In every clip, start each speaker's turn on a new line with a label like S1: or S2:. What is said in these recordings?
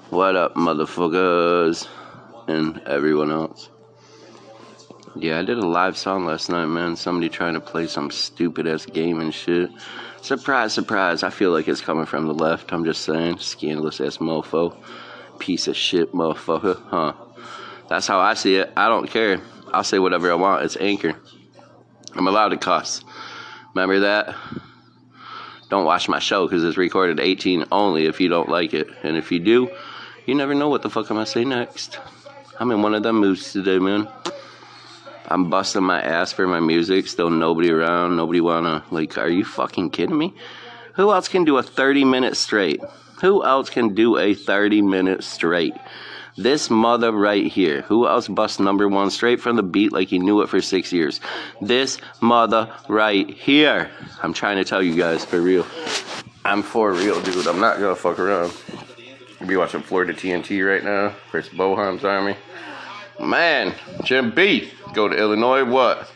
S1: What up, motherfuckers? And everyone else. Yeah, I did a live song last night, man. Somebody trying to play some stupid-ass game and shit. Surprise, surprise. I feel like it's coming from the left. I'm just saying. Scandalous-ass mofo. Piece of shit motherfucker. Huh. That's how I see it. I don't care. I'll say whatever I want. It's Anchor. I'm allowed to cuss. Remember that? Don't watch my show because it's recorded 18 only if you don't like it. And if you do, you never know what the fuck I'm going to say next. I'm in one of them moods today, man. I'm busting my ass for my music. Still nobody around. Nobody wanna, like, are you fucking kidding me? Who else can do a 30-minute straight? Who else can do a 30-minute straight? This mother right here. Who else busts number one straight from the beat like he knew it for 6 years? This mother right here. I'm trying to tell you guys, for real. I'm for real, dude. I'm not gonna fuck around. I'll be watching Florida TNT right now versus Bohan's Army. Man, Jim B, go to Illinois, what?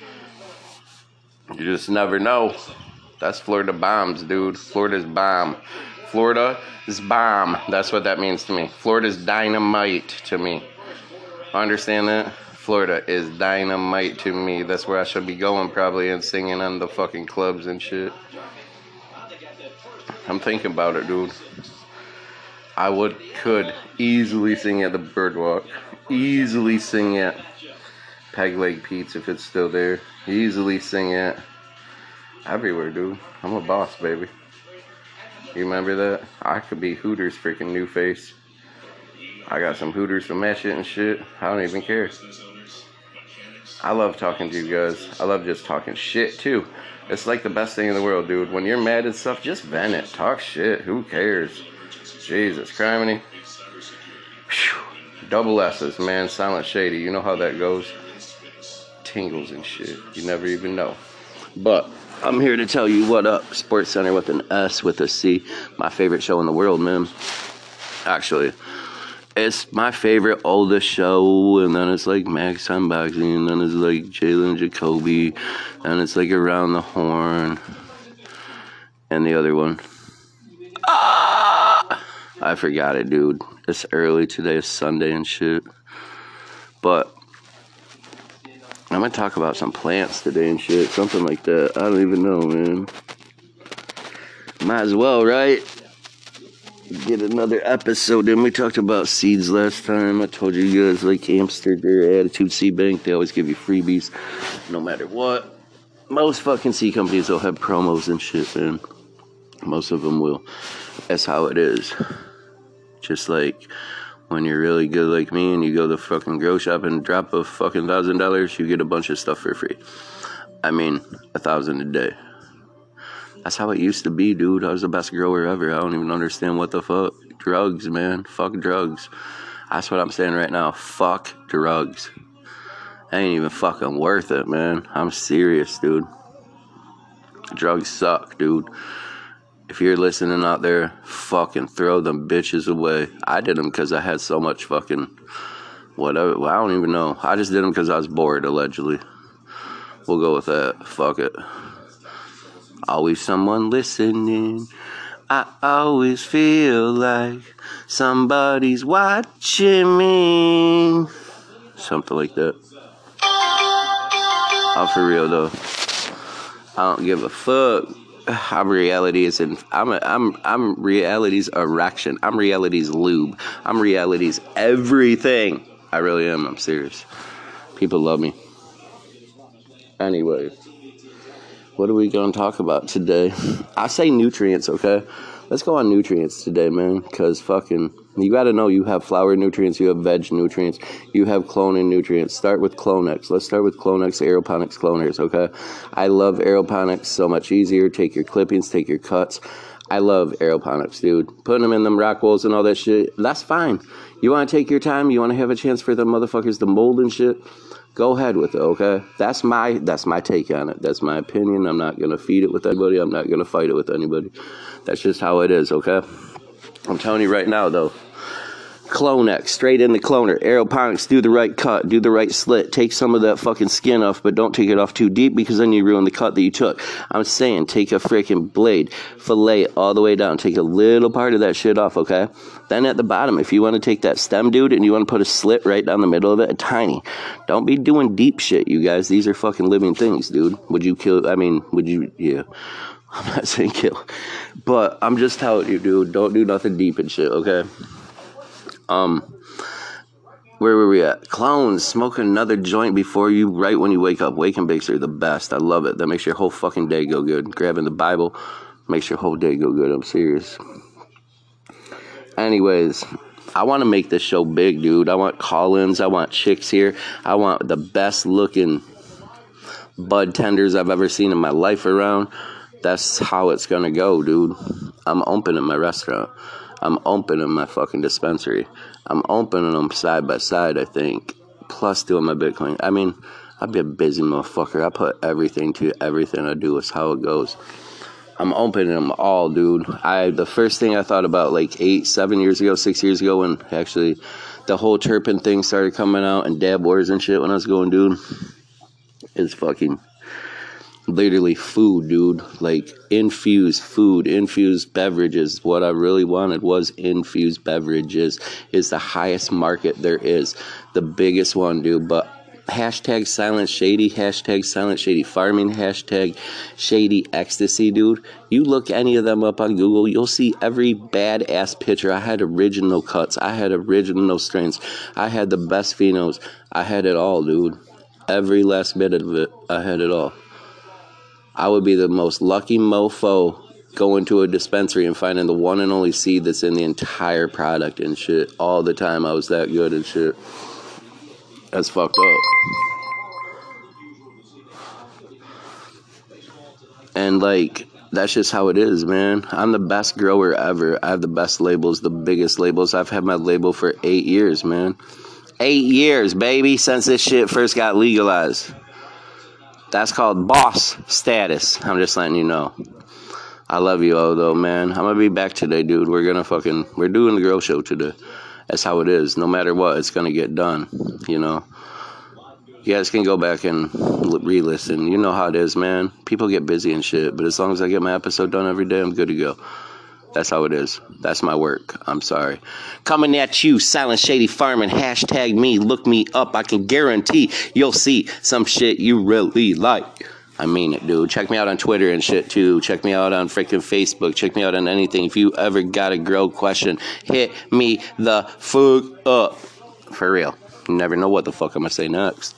S1: You just never know. That's Florida bombs, dude. Florida's bomb. Florida is bomb. That's what that means to me. Florida's dynamite to me. Understand that? Florida is dynamite to me. That's where I should be going probably and singing on the fucking clubs and shit. I'm thinking about it, dude. I could easily sing at the Birdwalk. Easily sing at Peg Leg Pete's if it's still there. Easily sing at everywhere, dude. I'm a boss, baby. You remember that? I could be Hooters freaking new face. I got some Hooters from that shit and shit. I don't even care. I love talking to you guys. I love just talking shit too. It's like the best thing in the world, dude. When you're mad and stuff, just vent it. Talk shit. Who cares? Jesus, criminy. Double S's, man. Silent Shady. You know how that goes. Tingles and shit. You never even know. But I'm here to tell you what up. Sports Center with an S with a C. My favorite show in the world, man. Actually, it's my favorite oldest show. And then it's like Max Unboxing. And then it's like Jalen Jacoby. And it's like Around the Horn. And the other one. I forgot it, dude. It's early today. It's Sunday and shit. But I'm going to talk about some plants today and shit. Something like that. I don't even know, man. Might as well, right? Get another episode in. We talked about seeds last time. I told you guys, like Amsterdam, Attitude Seed Bank, they always give you freebies no matter what. Most fucking seed companies will have promos and shit, man. Most of them will. That's how it is. Just like when you're really good like me and you go to the fucking grow shop and drop a fucking $1,000, you get a bunch of stuff for free. I mean, $1,000 a day. That's how it used to be, dude. I was the best grower ever. I don't even understand what the fuck. Drugs, man. Fuck drugs. That's what I'm saying right now. Fuck drugs. Ain't even fucking worth it, man. I'm serious, dude. Drugs suck, dude. If you're listening out there, fucking throw them bitches away. I did them because I had so much fucking whatever. Well, I don't even know. I just did them because I was bored, allegedly. We'll go with that. Fuck it. Always someone listening. I always feel like somebody's watching me. Something like that. I'm for real, though. I don't give a fuck. I'm reality's I'm reality's erection. I'm reality's lube. I'm reality's everything. I really am. I'm serious. People love me. Anyways, what are we gonna talk about today? I say nutrients, okay? Let's go on nutrients today, man. Because fucking, you gotta know you have flower nutrients, you have veg nutrients, you have cloning nutrients. Start with Clonex. Let's start with Clonex Aeroponics Cloners, okay? I love Aeroponics. So much easier. Take your clippings, take your cuts. I love Aeroponics, dude. Putting them in them rock walls and all that shit, that's fine. You want to take your time? You want to have a chance for the motherfuckers to mold and shit? Go ahead with it, okay? That's my take on it. That's my opinion. I'm not going to feed it with anybody. I'm not going to fight it with anybody. That's just how it is, okay? I'm telling you right now, though. Clonex, straight in the cloner. Aeroponics, do the right cut, do the right slit. Take some of that fucking skin off, but don't take it off too deep because then you ruin the cut that you took. I'm saying take a freaking blade, fillet it all the way down. Take a little part of that shit off, okay? Then at the bottom, if you want to take that stem, dude, and you want to put a slit right down the middle of it, tiny. Don't be doing deep shit, you guys. These are fucking living things, dude. Would you kill, yeah. I'm not saying kill. But I'm just telling you, dude, don't do nothing deep and shit, okay? Where were we at? Clones, smoking another joint before you, right when you wake up. Wake and bakes are the best. I love it. That makes your whole fucking day go good. Grabbing the Bible makes your whole day go good. I'm serious. Anyways, I want to make this show big, dude. I want call-ins. I want chicks here. I want the best looking bud tenders I've ever seen in my life around. That's how it's going to go, dude. I'm opening my restaurant. I'm opening my fucking dispensary. I'm opening them side by side, I think. Plus doing my Bitcoin. I mean, I'd be a busy motherfucker. I put everything to everything I do is how it goes. I'm opening them all, dude. The first thing I thought about like 6 years ago, when actually the whole Turpin thing started coming out and Dab Wars and shit when I was going, dude, is fucking literally food, dude. Like infused food, infused beverages. What I really wanted was infused beverages. Is the highest market there is, the biggest one, dude. But hashtag silent shady, hashtag silent shady farming, hashtag shady ecstasy, dude. You look any of them up on Google, you'll see every badass picture. I had original cuts, I had original strains, I had the best phenos, I had it all, dude. Every last bit of it, I had it all. I would be the most lucky mofo going to a dispensary and finding the one and only seed that's in the entire product and shit. All the time I was that good and shit. That's fucked up. And like, that's just how it is, man. I'm the best grower ever. I have the best labels, the biggest labels. I've had my label for 8 years, man. 8 years, baby, since this shit first got legalized. That's called boss status. I'm just letting you know. I love you all, though, man. I'm going to be back today, dude. We're doing the Grow Show today. That's how it is. No matter what, it's going to get done, you know. You guys can go back and re-listen. You know how it is, man. People get busy and shit. But as long as I get my episode done every day, I'm good to go. That's how it is. That's my work. I'm sorry. Coming at you, Silent Shady Farming. Hashtag me. Look me up. I can guarantee you'll see some shit you really like. I mean it, dude. Check me out on Twitter and shit, too. Check me out on freaking Facebook. Check me out on anything. If you ever got a grow question, hit me the fuck up. For real. You never know what the fuck I'm going to say next.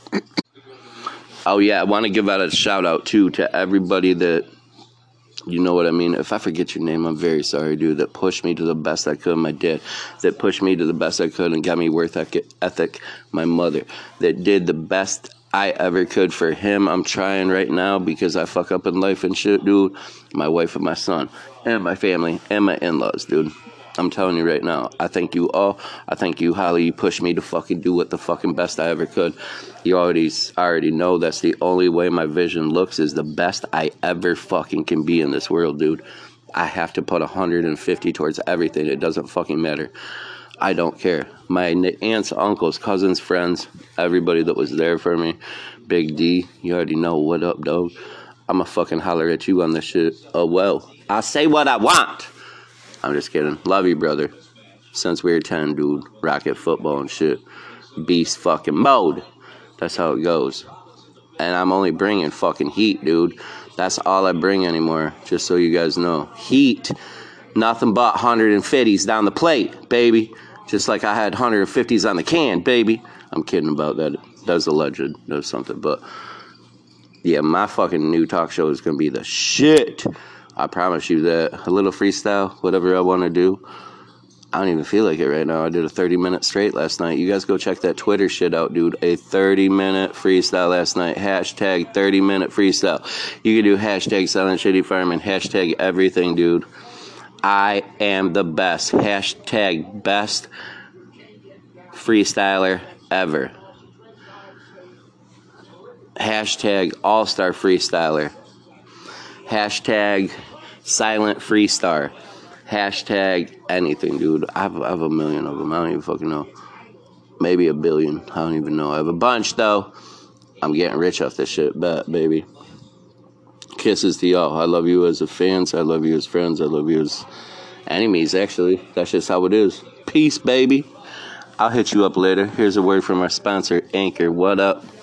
S1: Oh, yeah. I want to give out a shout out, too, to everybody that... You know what I mean? If I forget your name, I'm very sorry, dude. That pushed me to the best I could. My dad. That pushed me to the best I could and got me worth ethic. My mother. That did the best I ever could for him. I'm trying right now because I fuck up in life and shit, dude. My wife and my son. And my family. And my in-laws, dude. I'm telling you right now. I thank you all. I thank you, Holly. You pushed me to fucking do what the fucking best I ever could. You already know that's the only way my vision looks is the best I ever fucking can be in this world, dude. I have to put 150 towards everything. It doesn't fucking matter. I don't care. My aunts, uncles, cousins, friends, everybody that was there for me. Big D, you already know what up, dog. I'ma fucking holler at you on this shit. Oh, well. I say what I want. I'm just kidding. Love you, brother. Since we were 10, dude. Rocket football and shit. Beast fucking mode. That's how it goes. And I'm only bringing fucking heat, dude. That's all I bring anymore. Just so you guys know. Heat. Nothing but 150s down the plate, baby. Just like I had 150s on the can, baby. I'm kidding about that. That's alleged. That's something. But, yeah, my fucking new talk show is going to be the shit. I promise you that. A little freestyle, whatever I want to do. I don't even feel like it right now. I did a 30-minute straight last night. You guys go check that Twitter shit out, dude. A 30-minute freestyle last night. Hashtag 30-minute freestyle. You can do hashtag Silent Shady Farming. Hashtag everything, dude. I am the best. Hashtag best freestyler ever. Hashtag all-star freestyler. Hashtag silent freestar. Hashtag anything, dude. I have a million of them. I don't even fucking know. Maybe a billion. I don't even know. I have a bunch, though. I'm getting rich off this shit. Bet, baby. Kisses to y'all. I love you as fans. I love you as friends. I love you as enemies, actually. That's just how it is. Peace, baby. I'll hit you up later. Here's a word from our sponsor, Anchor. What up?